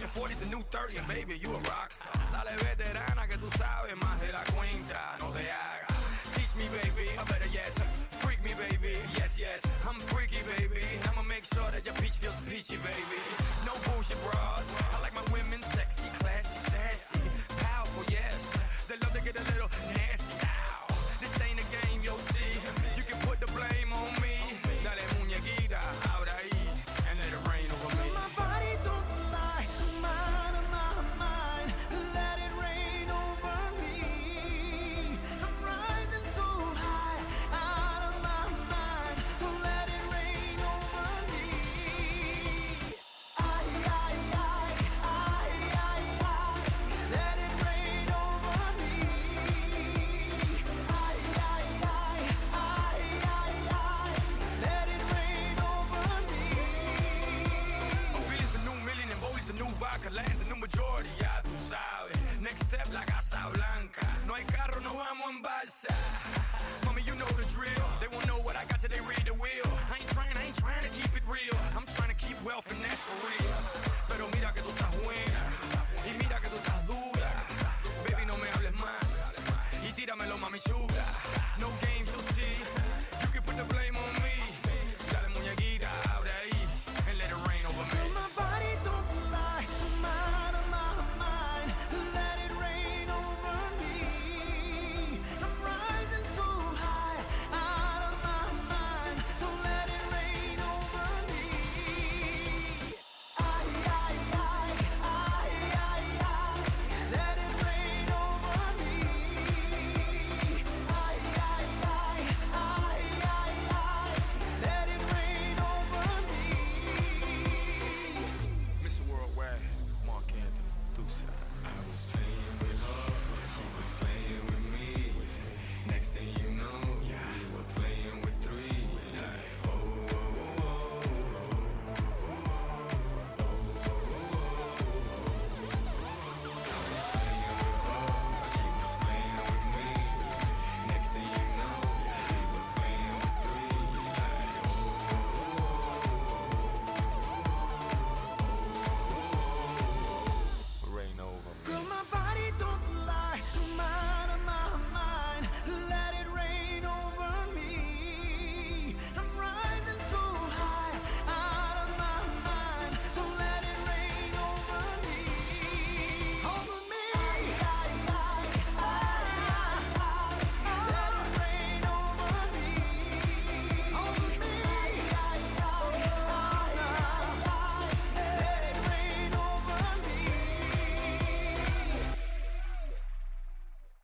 and 40's the new 30, and baby, you a rockstar. Dale veterana que tú sabes más de la cuenta, no te hagas. Teach me, baby, or better yet, freak me, baby. Yes, yes, I'm freaky, baby. I'ma make sure that your peach feels peachy, baby. No bullshit bras. I like my women sexy, classy, sassy, powerful, yes. They love to get a little nasty. Ow. This ain't a game, you'll see. You can put the blame on me. Dale muñequita, ahora ahí, and let it rain over me. My body don't lie, mine. Let it rain over me. I'm rising so high, out of my mind. So let it rain over me. I, let it rain over me. I, let it rain over me. Billy's a new million and Bowley's a new vodka. Land's a new majority, ya tú sabes. Next step, la Casa Blanca. No hay carro, no vamos en balsa. Mommy, you know the drill. They won't know what I got till they read the wheel. I ain't trying to keep it real. I'm trying to keep wealth and that's for real.